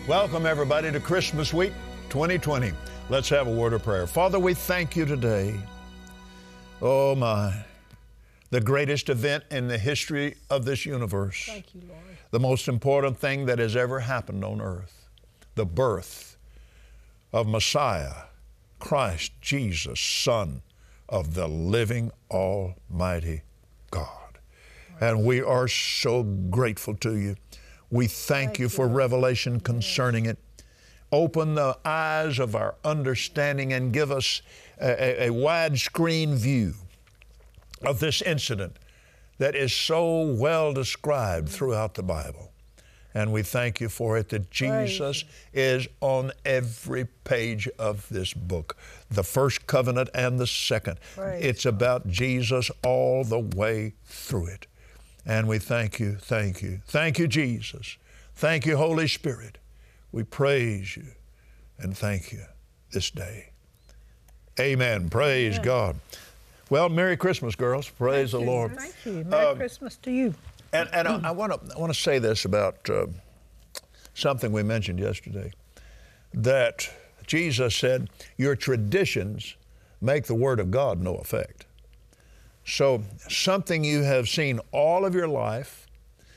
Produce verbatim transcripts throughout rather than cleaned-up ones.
Welcome, everybody, to Christmas week twenty twenty. Let's have a word of prayer. Father, we thank you today. Oh, my. The greatest event in the history of this universe. Thank you, Lord. The most important thing that has ever happened on earth. The birth of Messiah, Christ Jesus, Son of the living Almighty God. And we are so grateful to you. We thank, thank you for you. revelation concerning yes. it. Open the eyes of our understanding and give us a, a, a widescreen view of this incident that is so well described throughout the Bible. And we thank you for it, that Jesus is on every page of this book, the first covenant and the second. Praise it's about Jesus all the way through it. And we thank you, thank you. Thank you, Jesus. Thank you, Holy Spirit. We praise you and thank you this day. Amen. Praise Amen. God. Well, Merry Christmas, girls. Praise thank the you. Lord. Thank you. Merry uh, Christmas to you. And, and I want to I want to say this about uh, something we mentioned yesterday, that Jesus said, your traditions make the Word of God no effect. So something you have seen all of your life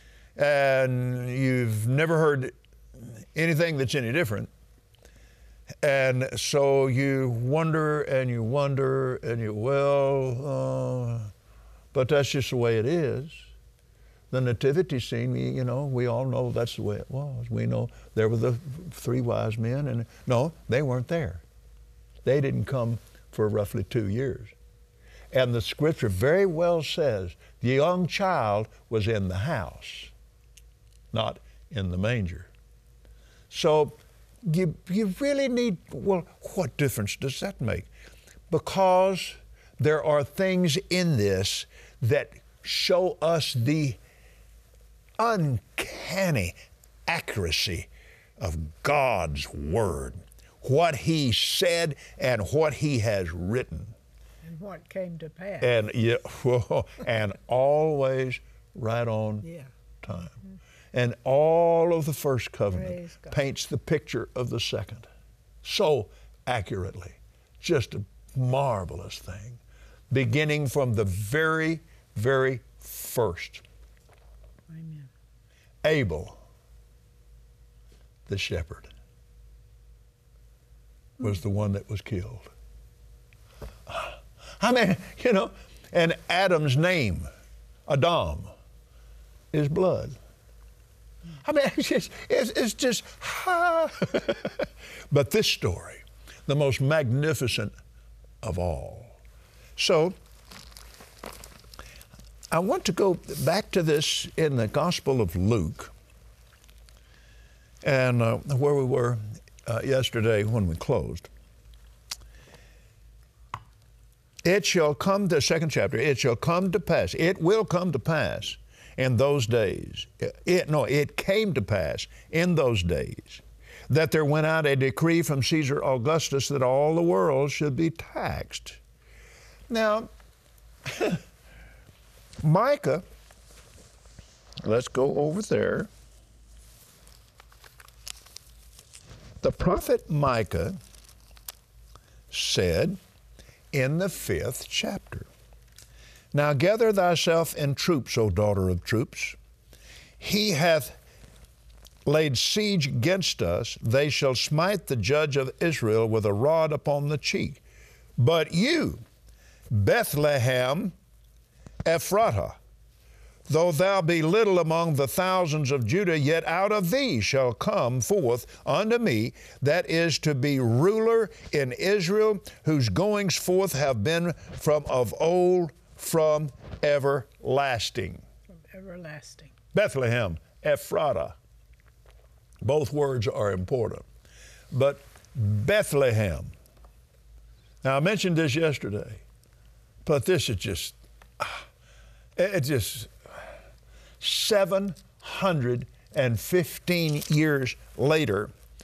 and you've never heard anything that's any different, and so you wonder and you wonder and you, well, uh, but that's just the way it is. The nativity scene, you know, we all know that's the way it was. We know there were the three wise men, and no, they weren't there. They didn't come for roughly two years. And the scripture very well says the young child was in the house, not in the manger. So you, you really need, well, what difference does that make? Because there are things in this that show us the uncanny accuracy of God's Word, what He said and what He has written. And what came to pass. And, yeah, and always right on yeah. time. Mm-hmm. And all of the first covenant paints the picture of the second so accurately. Just a marvelous thing, beginning from the very, very first. Amen. Abel, the shepherd, was the one that was killed. I mean, you know, and Adam's name, Adam, is blood. I mean, it's just, it's, it's just ha. But this story, the most magnificent of all. So, I want to go back to this in the Gospel of Luke, and uh, where we were uh, yesterday when we closed. It shall come, the second chapter, it shall come to pass, it will come to pass in those days. It, no, it came to pass in those days that there went out a decree from Caesar Augustus that all the world should be taxed. Now, Micah, let's go over there. The prophet Micah said in the fifth chapter, now gather thyself in troops, O daughter of troops. He hath laid siege against us. They shall smite the judge of Israel with a rod upon the cheek. But you, Bethlehem Ephratah, though thou be little among the thousands of Judah, yet out of thee shall come forth unto me that is to be ruler in Israel, whose goings forth have been from of old, from everlasting. From everlasting. Bethlehem Ephratah. Both words are important. But Bethlehem. Now, I mentioned this yesterday, but this is just, it just, seven hundred fifteen years later,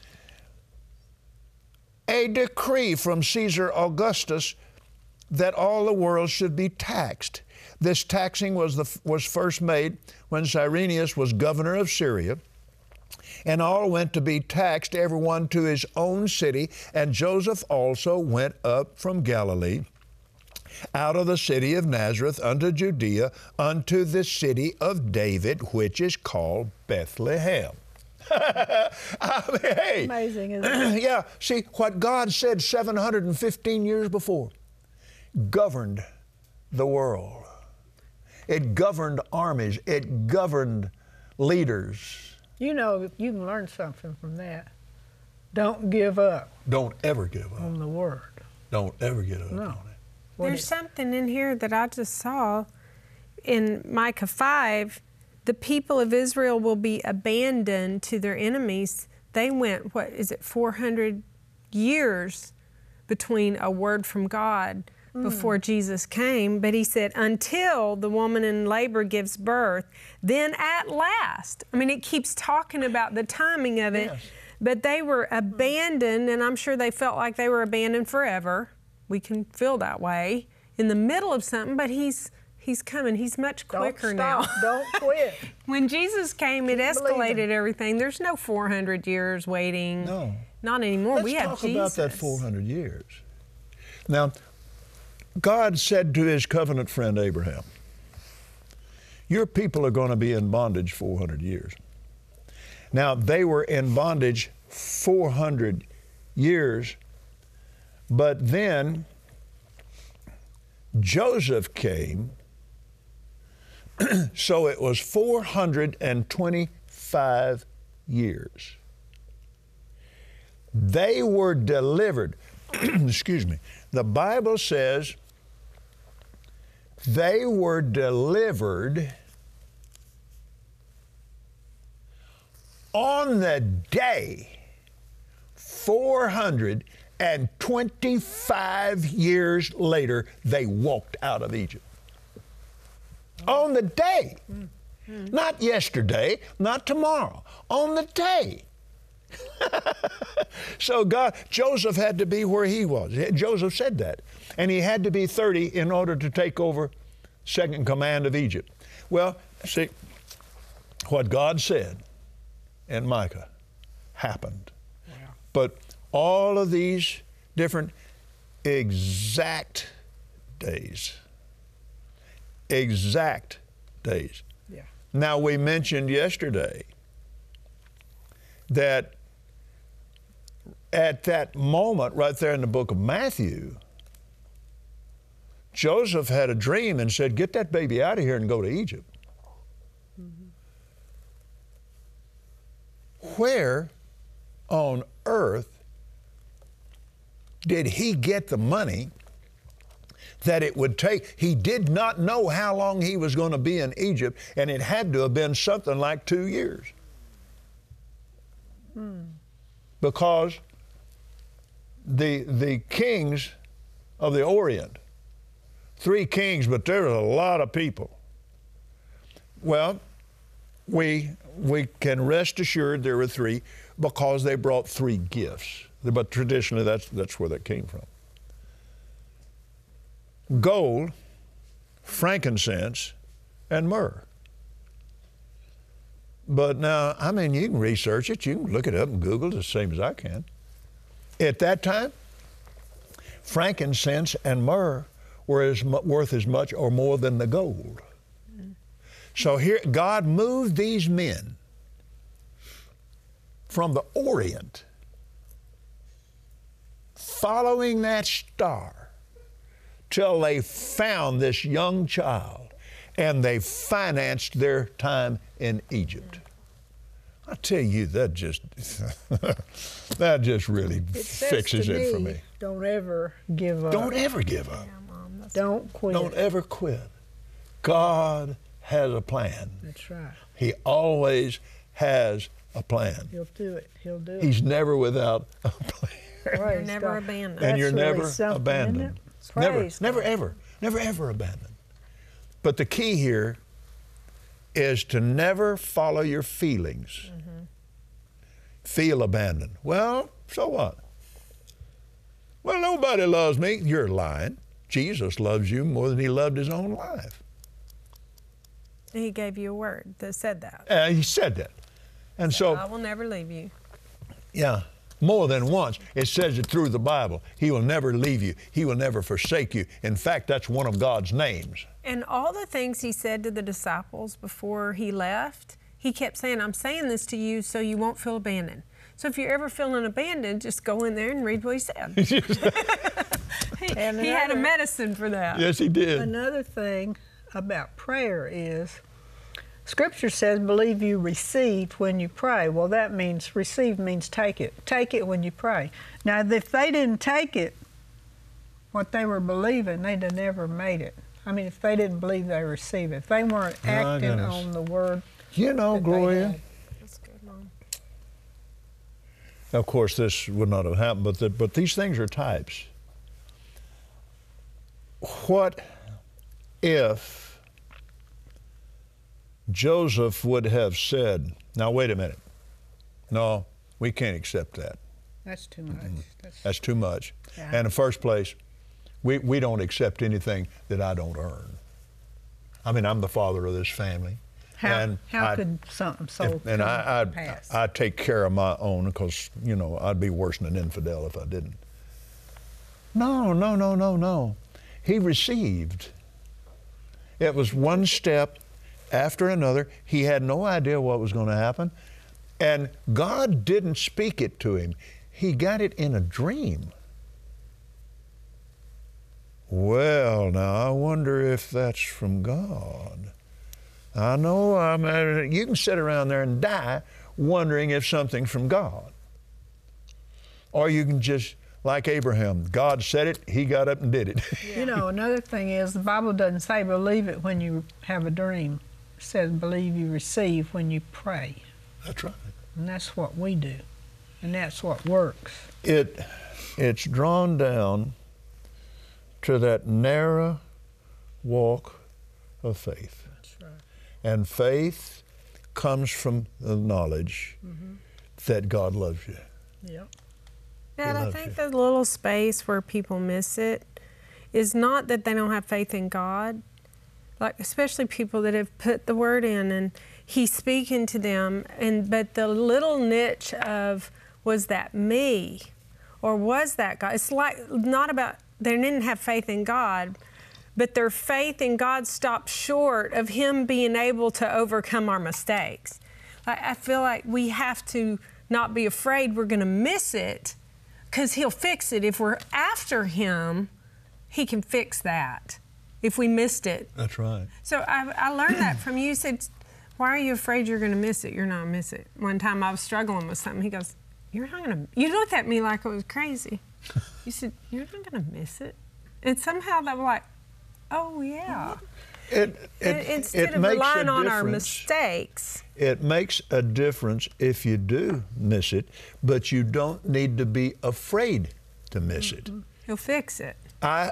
a decree from Caesar Augustus that all the world should be taxed. This taxing was, the, was first made when Cyrenius was governor of Syria, And all went to be taxed, every one to his own city. And Joseph also went up from Galilee, out of the city of Nazareth unto Judea, unto the city of David, which is called Bethlehem. I mean, hey. Amazing, isn't it? Yeah, see, what God said seven hundred fifteen years before governed the world. It governed armies. It governed leaders. You know, you can learn something from that. Don't give up Don't ever give up. on the word. Don't ever give up No. on it. What There's it- something in here that I just saw in Micah five. The people of Israel will be abandoned to their enemies. They went, what is it, four hundred years between a word from God before Jesus came. But he said, until the woman in labor gives birth, then at last. I mean, it keeps talking about the timing of it. Yes. But they were abandoned, and I'm sure they felt like they were abandoned forever. We can feel that way in the middle of something, but he's he's coming. He's much Don't quicker stop. now. Don't quit. When Jesus came, it Keep escalated believing. everything. There's no four hundred years waiting. No. Not anymore. Let's we have talk Jesus. about that four hundred years. Now, God said to his covenant friend Abraham, your people are going to be in bondage four hundred years. Now, they were in bondage four hundred years, but then Joseph came, so it was four hundred twenty-five years. They were delivered. Excuse me. The Bible says they were delivered on the day four hundred twenty-five years later they walked out of Egypt. On the day. Not yesterday, not tomorrow. On the day. So God, Joseph had to be where he was. Joseph said that. And he had to be thirty in order to take over second command of Egypt. Well, see, what God said in Micah happened. Wow. But all of these different exact days, exact days. Yeah. Now, we mentioned yesterday that at that moment, right there in the book of Matthew, Joseph had a dream and said, get that baby out of here and go to Egypt. Mm-hmm. Where on earth did he get the money that it would take? He did not know how long he was going to be in Egypt, and it had to have been something like two years. Hmm. Because the, the kings of the Orient, three kings, but there was a lot of people. Well, we, we can rest assured there were three because they brought three gifts. But traditionally, that's, that's where that came from. Gold, frankincense, and myrrh. But now, I mean, you can research it. You can look it up and Google it, the same as I can. At that time, frankincense and myrrh were as mu- worth as much or more than the gold. Mm. So here, God moved these men from the Orient, following that star, till they found this young child, and they financed their time in Egypt. I tell you, that just that just really It says fixes to it for me. Don't ever give up. Don't ever give up. Don't quit. Don't ever quit. God has a plan. That's right. He always has a plan. He'll do it. He'll do it. He's never without a plan. Praise You're never God. abandoned. And That's you're really never something, abandoned. isn't it? Never, Praise never, God. ever, never, ever abandoned. But the key here is to never follow your feelings. Mm-hmm. Feel abandoned. Well, so what? Well, nobody loves me. You're lying. Jesus loves you more than he loved his own life. He gave you a word that said that. Uh, he said that. And so, I will never leave you. yeah, more than once. It says it through the Bible. He will never leave you. He will never forsake you. In fact, that's one of God's names. And all the things he said to the disciples before he left, he kept saying, I'm saying this to you so you won't feel abandoned. So if you're ever feeling abandoned, just go in there and read what he said. he And he had a another- medicine for that. Yes, he did. Another thing about prayer is Scripture says, believe you receive when you pray. Well, that means receive means take it. Take it when you pray. Now, if they didn't take it, what they were believing, they'd have never made it. I mean, if they didn't believe they received it, if they weren't My acting goodness. on the word. You know, that they Gloria, had. That's good, Mom. of course, this would not have happened, but, the, but these things are types. What if Joseph would have said, now wait a minute, no, we can't accept that. That's too much. That's, That's too much. Yeah. And in the first place, we, we don't accept anything that I don't earn. I mean, I'm the father of this family. how and how I- could something so and, and come I, to I, pass? I take care of my own because, you know, I'd be worse than an infidel if I didn't. No, no, no, no, no. He received. It was one step after another. He had no idea what was going to happen. And God didn't speak it to him. He got it in a dream. Well, now, I wonder if that's from God. I know, I mean, you can sit around there and die wondering if something's from God. Or you can just, like Abraham, God said it, he got up and did it. You know, another thing is the Bible doesn't say believe it when you have a dream. It says believe you receive when you pray. That's right. And that's what we do. And that's what works. It, it's drawn down to that narrow walk of faith. That's right. And faith comes from the knowledge Mm-hmm. that God loves you. Yep. Yeah, and I loves think you. the little space where people miss it is not that they don't have faith in God, like especially people that have put the word in and He's speaking to them, and but the little niche of was that me, or was that God? It's like not about they didn't have faith in God, but their faith in God stopped short of Him being able to overcome our mistakes. I, I feel like we have to not be afraid we're going to miss it, because He'll fix it. If we're after Him, He can fix that if we missed it. That's right. So I, I learned that from you. You said, why are you afraid you're going to miss it? You're not going to miss it. One time I was struggling with something. He goes, you're not going to, you looked at me like I was crazy. You said, you're not going to miss it. And somehow that was like, oh yeah. It, it, And Instead it of makes relying a on our difference. mistakes. It makes a difference if you do miss it, but you don't need to be afraid to miss it. He'll fix it. I,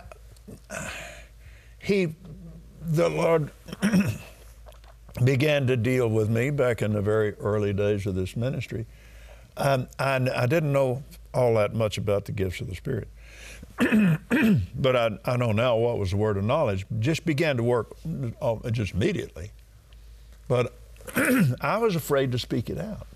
he, the Lord began to deal with me back in the very early days of this ministry. Um, I, I didn't know all that much about the gifts of the Spirit. But I, I know now what was the word of knowledge. Just began to work uh, just immediately. But I was afraid to speak it out.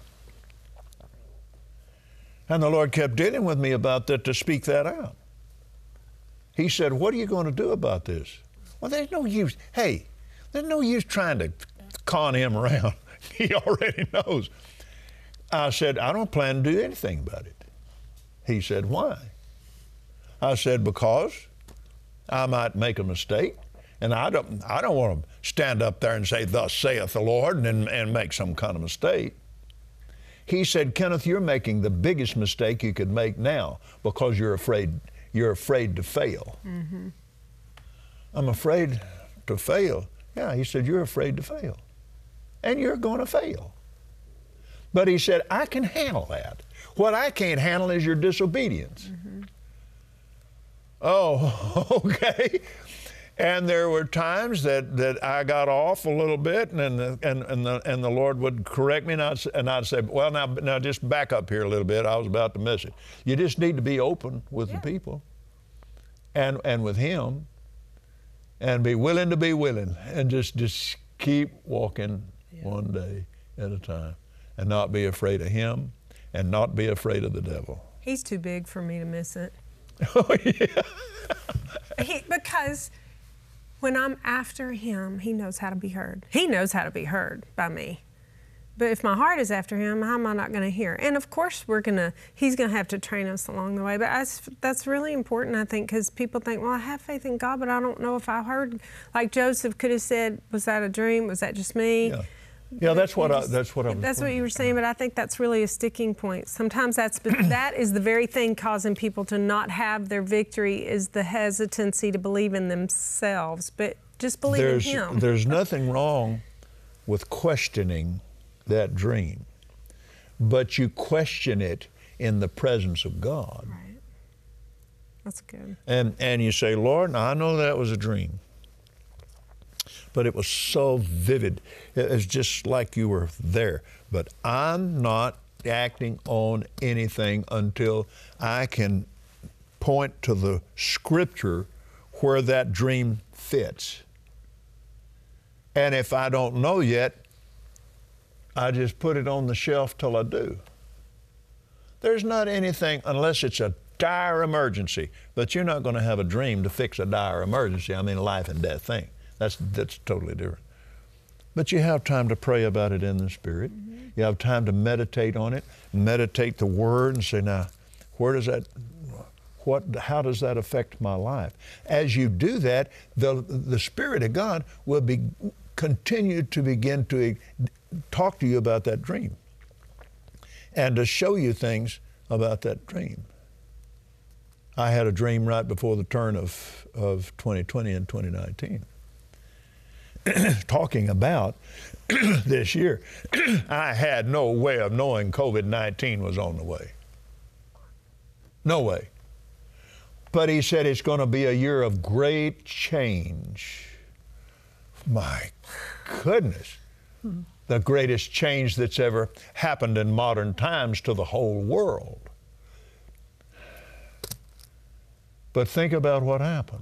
And the Lord kept dealing with me about that, to speak that out. He said, what are you going to do about this? Well, there's no use. Hey, there's no use trying to con him around. He already knows. I said, I don't plan to do anything about it. He said, why? I said, because I might make a mistake, and I don't, I don't want to stand up there and say, thus saith the Lord, and, and make some kind of mistake. He said, Kenneth, you're making the biggest mistake you could make now because you're afraid, you're afraid to fail. Mm-hmm. I'm afraid to fail. Yeah, he said, you're afraid to fail. And you're going to fail. But he said, I can handle that. What I can't handle is your disobedience. Mm-hmm. Oh, okay. And there were times that, that I got off a little bit, and and the, and, and, the, and the Lord would correct me, and I'd, and I'd say, well, now, now just back up here a little bit. I was about to miss it. You just need to be open with Yeah. the people and, and with Him, and be willing to be willing, and just, just keep walking Yeah. one day at a time. and not be afraid of him and not be afraid of the devil. He's too big for me to miss it. Oh, yeah. He, because when I'm after him, he knows how to be heard. He knows how to be heard by me. But if my heart is after him, how am I not going to hear? And of course, we're gonna. He's going to have to train us along the way. But that's, that's really important, I think, because people think, well, I have faith in God, but I don't know if I heard. Like Joseph could have said, was that a dream? Was that just me? Yeah. Yeah, that's what I, just, that's what I'm. That's what you were saying, but I think that's really a sticking point. Sometimes that's that is the very thing causing people to not have their victory is the hesitancy to believe in themselves, but just believe there's, in Him. There's nothing wrong with questioning that dream, but you question it in the presence of God. Right. That's good. And and you say, Lord, now I know that was a dream, but it was so vivid. It was just like you were there. But I'm not acting on anything until I can point to the scripture where that dream fits. And if I don't know yet, I just put it on the shelf till I do. There's not anything, unless it's a dire emergency, but you're not going to have a dream to fix a dire emergency. I mean, a life and death thing. That's, that's totally different. But you have time to pray about it in the Spirit. Mm-hmm. You have time to meditate on it, meditate the Word and say, now, where does that, what, how does that affect my life? As you do that, the, the Spirit of God will be, continue to begin to talk to you about that dream and to show you things about that dream. I had a dream right before the turn of, of twenty twenty and twenty nineteen. Talking about this year. I had no way of knowing COVID nineteen was on the way. No way. But he said it's going to be a year of great change. My goodness. Hmm. The greatest change that's ever happened in modern times to the whole world. But think about what happened.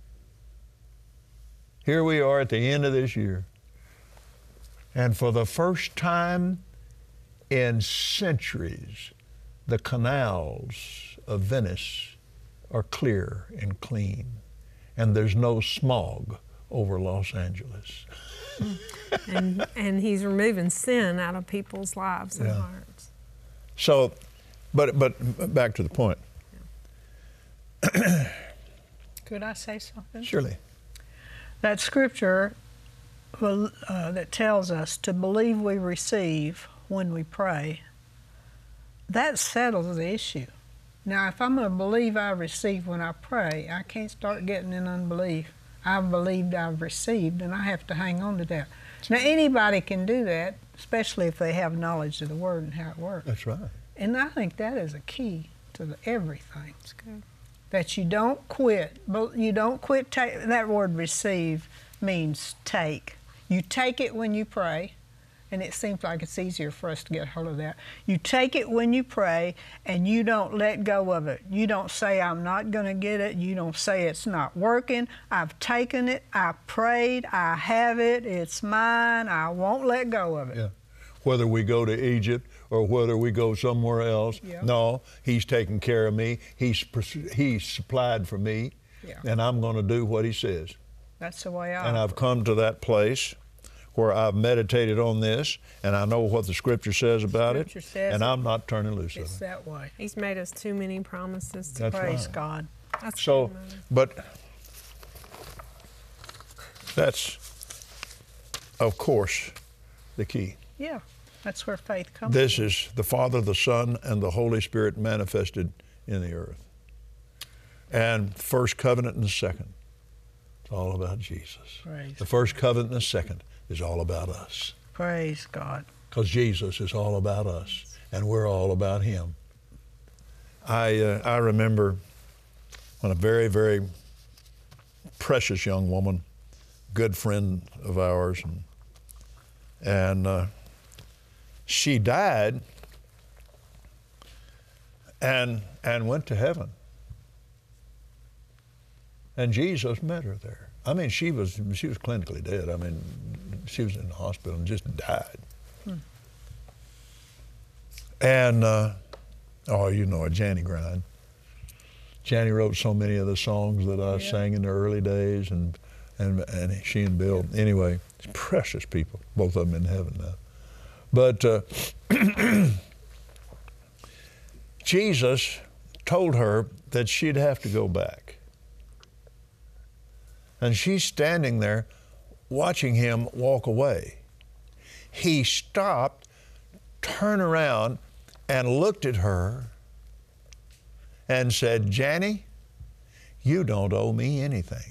Here we are at the end of this year, and for the first time in centuries, the canals of Venice are clear and clean, and there's no smog over Los Angeles. and, and He's removing sin out of people's lives and yeah. hearts. So, but, but back to the point. Yeah. Could I say something? Surely. That scripture uh, that tells us to believe we receive when we pray, that settles the issue. Now, if I'm going to believe I receive when I pray, I can't start getting in unbelief. I've believed I've received, and I have to hang on to that. Now, anybody can do that, especially if they have knowledge of the Word and how it works. That's right. And I think that is a key to the, everything. That's good. That you don't quit. You don't quit. Take, that word receive means take. You take it when you pray, and it seems like it's easier for us to get hold of that. You take it when you pray, and you don't let go of it. You don't say, I'm not going to get it. You don't say, it's not working. I've taken it. I prayed. I have it. It's mine. I won't let go of it. Yeah. Whether we go to Egypt or whether we go somewhere else, yeah. no, He's taking care of me. He's, he's supplied for me, yeah. and I'm going to do what He says. That's the way I And I've come to that place where I've meditated on this, and I know what the Scripture says about Scripture it, says and it. I'm not turning loose of it. It's that way. He's made us too many promises to That's Praise right. God. That's So, good, Mother. but that's, of course, the key. Yeah, that's where faith comes This from. is the Father, the Son, and the Holy Spirit manifested in the earth. And first covenant and the second, it's all about Jesus. Praise the first covenant and the second is all about us. Praise God. Because Jesus is all about us, and we're all about Him. I, uh, I remember when a very, very precious young woman, good friend of ours, and, and uh, she died and, and went to heaven. And Jesus met her there. I mean, she was, she was clinically dead. I mean, she was in the hospital and just died. Hmm. And, uh, oh, you know, Janie Grind. Janie wrote so many of the songs that I Yeah. sang in the early days, and, and, and she and Bill. Anyway, precious people, both of them in heaven now. But uh, Jesus told her that she'd have to go back. And she's standing there watching him walk away. He stopped, turned around, and looked at her and said, Janie, you don't owe me anything.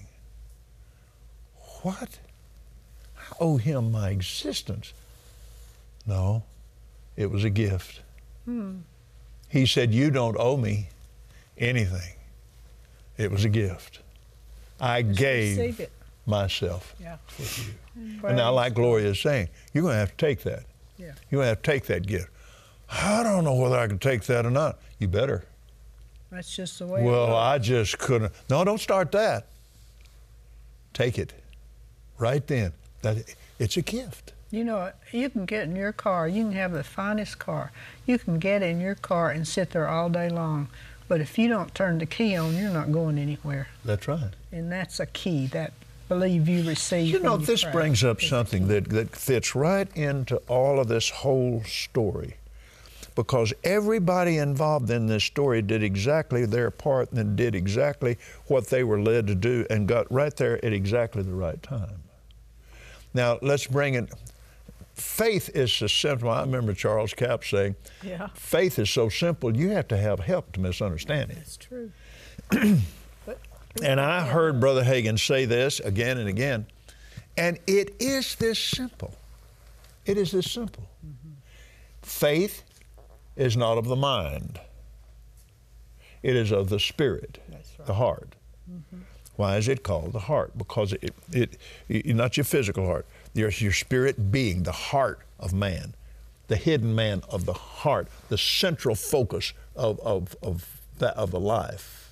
What? I owe him my existence. No, it was a gift. Hmm. He said, you don't owe me anything. It was a gift. I Just gave receive it. myself Yeah. for you. Praise And now, like Gloria is saying, you're going to have to take that. Yeah. You're going to have to take that gift. I don't know whether I can take that or not. You better. That's just the way it Well, works. I just couldn't. No, don't start that. Take it right then. That it's a gift. You know, you can get in your car, you can have the finest car. You can get in your car and sit there all day long. But if you don't turn the key on, you're not going anywhere. That's right. And that's a key, that believe you receive. You know, when you this pray. brings up something that, that fits right into all of this whole story. Because everybody involved in this story did exactly their part and did exactly what they were led to do and got right there at exactly the right time. Now, let's bring it. Faith is so simple. I remember Charles Capp saying, Yeah. faith is so simple, you have to have help to misunderstand it. That's true. But And I heard Brother Hagin say this again and again, and it is this simple. It is this simple. Mm-hmm. Faith is not of the mind. It is of the spirit, That's right. the heart. Mm-hmm. Why is it called the heart? Because it, it, it not your physical heart, your, your spirit being, the heart of man, the hidden man of the heart, the central focus of, of, of, that, of the life.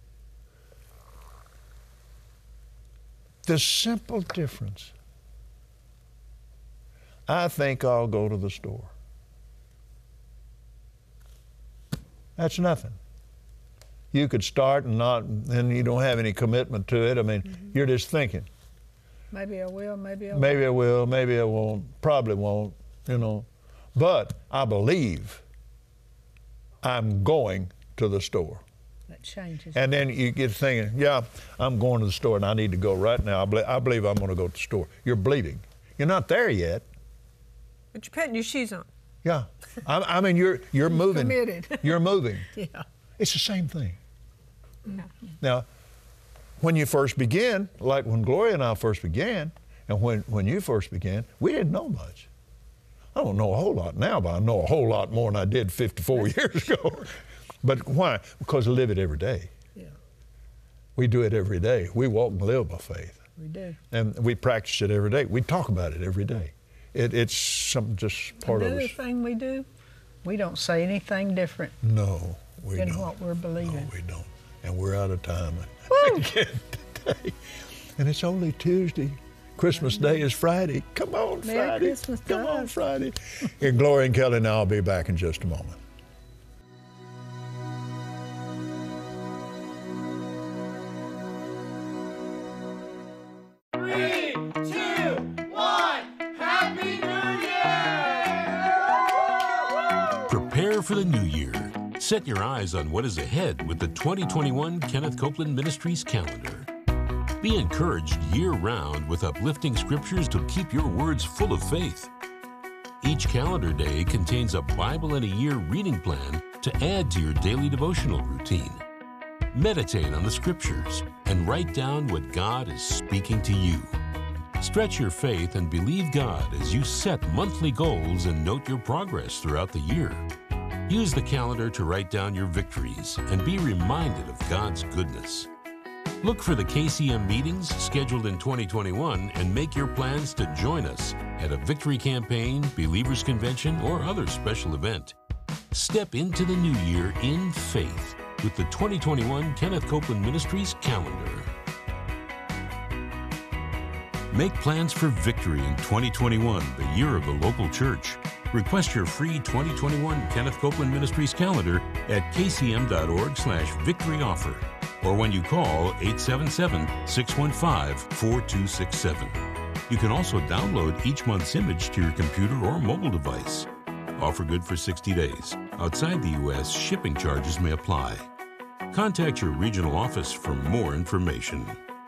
The simple difference. I think I'll go to the store. That's nothing. You could start and not, and you don't have any commitment to it. I mean, mm-hmm. you're just thinking. maybe I will, maybe I won't. Maybe I will, maybe I won't, probably won't, you know. But I believe I'm going to the store. That changes. And then you get thinking, yeah, I'm going to the store and I need to go right now. I, believe, I believe I'm going to go to the store. You're believing. You're not there yet. But you're putting your shoes on. Yeah. I, I mean, you're, you're moving. Committed. You're moving. Yeah. It's the same thing. Yeah. Now, when you first begin, like when Gloria and I first began, and when, when you first began, we didn't know much. I don't know a whole lot now, but I know a whole lot more than I did fifty-four years ago. But why? Because I live it every day. Yeah. We do it every day. We walk and live by faith. We do. And we practice it every day. We talk about it every day. It, it's something just part Another of us. thing we do, we don't say anything different No, we than don't. what we're believing. No, we don't. And we're out of time Woo! again today. And it's only Tuesday. Christmas Day is Friday. Come on, Merry Friday. Christmas to Come on, us. Friday. And Gloria and Kelly and I will be back in just a moment. Three, two, one, Happy New Year! Prepare for the new year. Set your eyes on what is ahead with the twenty twenty-one Kenneth Copeland Ministries calendar. Be encouraged year-round with uplifting scriptures to keep your words full of faith. Each calendar day contains a Bible in a Year reading plan to add to your daily devotional routine. Meditate on the scriptures and write down what God is speaking to you. Stretch your faith and believe God as you set monthly goals and note your progress throughout the year. Use the calendar to write down your victories and be reminded of God's goodness. Look for the K C M meetings scheduled in twenty twenty-one and make your plans to join us at a victory campaign, believers convention, or other special event. Step into the new year in faith with the twenty twenty-one Kenneth Copeland Ministries calendar. Make plans for victory in twenty twenty-one, the year of the local church. Request your free twenty twenty-one Kenneth Copeland Ministries calendar at kcm.org slash victory offer, or when you call eight seven seven, six one five, four two six seven. You can also download each month's image to your computer or mobile device. Offer good for sixty days. Outside the U S, shipping charges may apply. Contact your regional office for more information.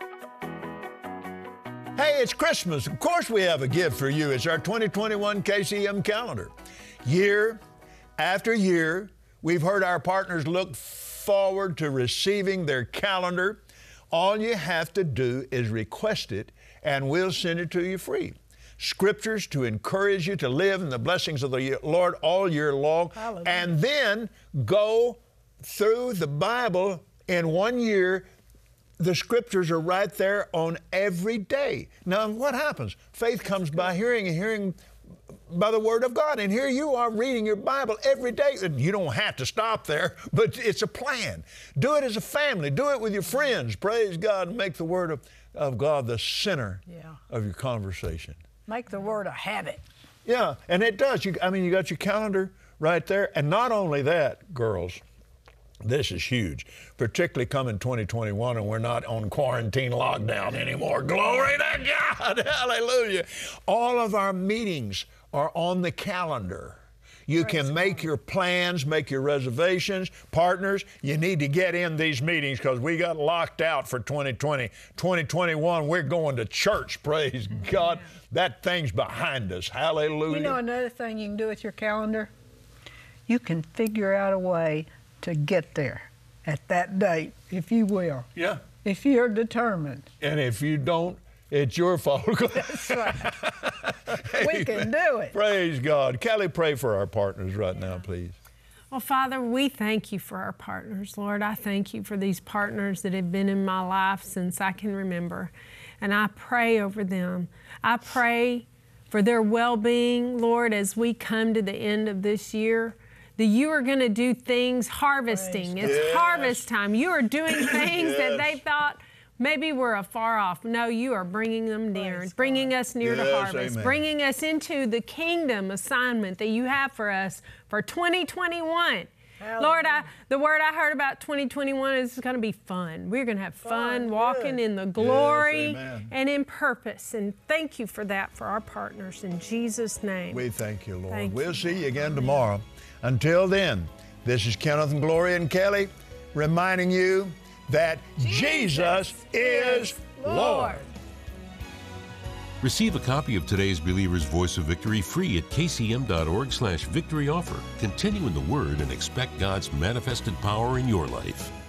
Hey, it's Christmas. Of course we have a gift for you. It's our twenty twenty-one K C M calendar. Year after year, we've heard our partners look forward to receiving their calendar. All you have to do is request it, and we'll send it to you free. Scriptures to encourage you to live in the blessings of the Lord all year long. Hallelujah. And then go through the Bible in one year. The Scriptures are right there on every day. Now, what happens? Faith comes by hearing, and hearing by the Word of God. And here you are reading your Bible every day. You don't have to stop there, but it's a plan. Do it as a family. Do it with your friends. Praise God, and make the Word of, of God the center Yeah. of your conversation. Make the Word a habit. Yeah, and it does. You, I mean, you got your calendar right there. And not only that, girls, this is huge, particularly coming twenty twenty-one, and we're not on quarantine lockdown anymore. Glory to God. Hallelujah. All of our meetings are on the calendar. You can make your plans, make your reservations. Partners, you need to get in these meetings because we got locked out for twenty twenty. twenty twenty-one, we're going to church, praise God. That thing's behind us. Hallelujah. You know another thing you can do with your calendar? You can figure out a way to get there at that date, if you will. Yeah. If you're determined. And if you don't, it's your fault. That's right. We can do it. Praise God. Kelly, pray for our partners right now, please. Well, Father, we thank you for our partners, Lord. I thank you for these partners that have been in my life since I can remember. And I pray over them. I pray for their well-being, Lord, as we come to the end of this year, that you are going to do things harvesting. It's Yes. harvest time. You are doing things Yes. that they thought maybe we're afar off. No, you are bringing them near, Praise bringing us near to Yes, harvest, amen. bringing us into the kingdom assignment that you have for us for twenty twenty-one. Lord, I, the word I heard about twenty twenty-one is going to be fun. We're going to have fun, Fun, walking good. in the glory amen. and in purpose. And thank you for that for our partners in Jesus' name. We thank you, Lord. Thank we'll you. see you again tomorrow. Until then, this is Kenneth and Gloria and Kelly reminding you that Jesus, is Lord. Receive a copy of today's Believer's Voice of Victory free at kcm.org slash victory offer. Continue in the Word and expect God's manifested power in your life.